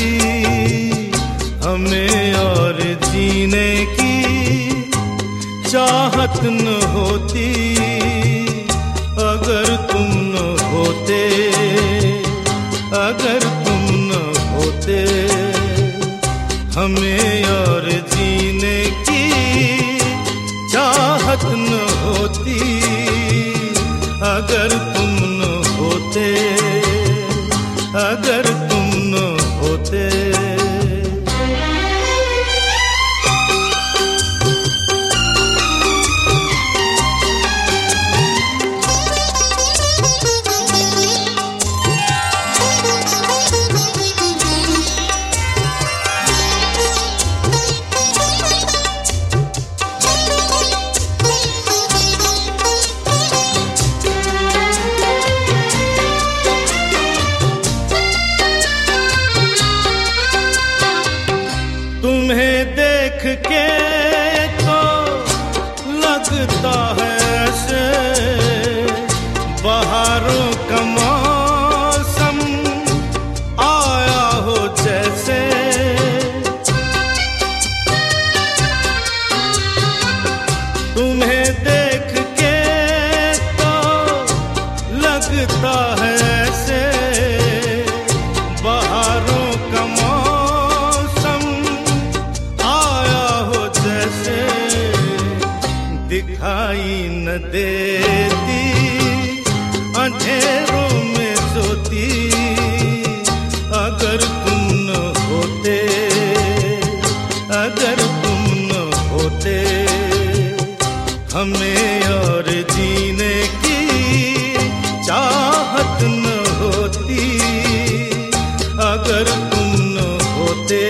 हमें और जीने की चाहत न होती, अगर तुम न होते, अगर तुम न होते। हमें और जीने की चाहत न होती, अगर तुम न होते, अगर तुम न होते। तुम्हें देख के तो लगता है ऐसे बहारों का मौसम आया हो जैसे। तुम्हें देख के तो लगता है ऐसे बहारों का दिखाई न देती अंधेरों में सोती, अगर तुम न होते, अगर तुम न होते। हमें और जीने की चाहत न होती, अगर तुम न होते,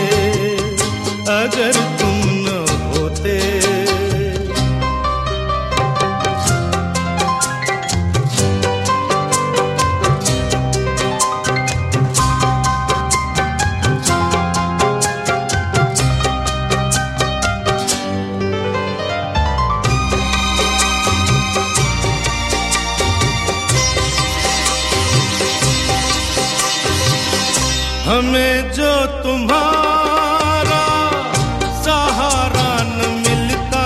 अगर तुम न होते। हमें जो तुम्हारा सहारा न मिलता,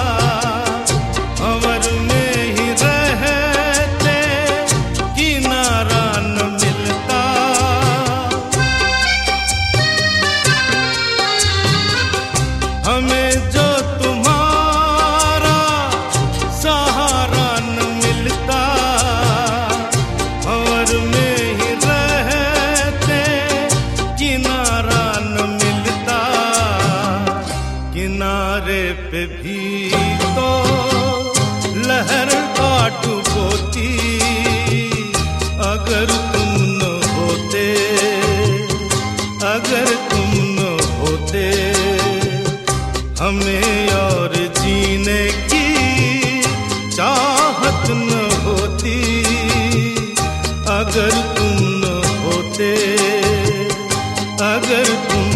भंवर में ही रहते किनारा न मिलता। हमें जो तुम्हारा सहारा न मिलता, भंवर में किनारा न मिलता। किनारे पे भी तो लहर आ डुबोती, अगर तुम न होते, अगर तुम न होते। हमें और जीने की चाहत न होती, अगर तुम न होते, अगर तुम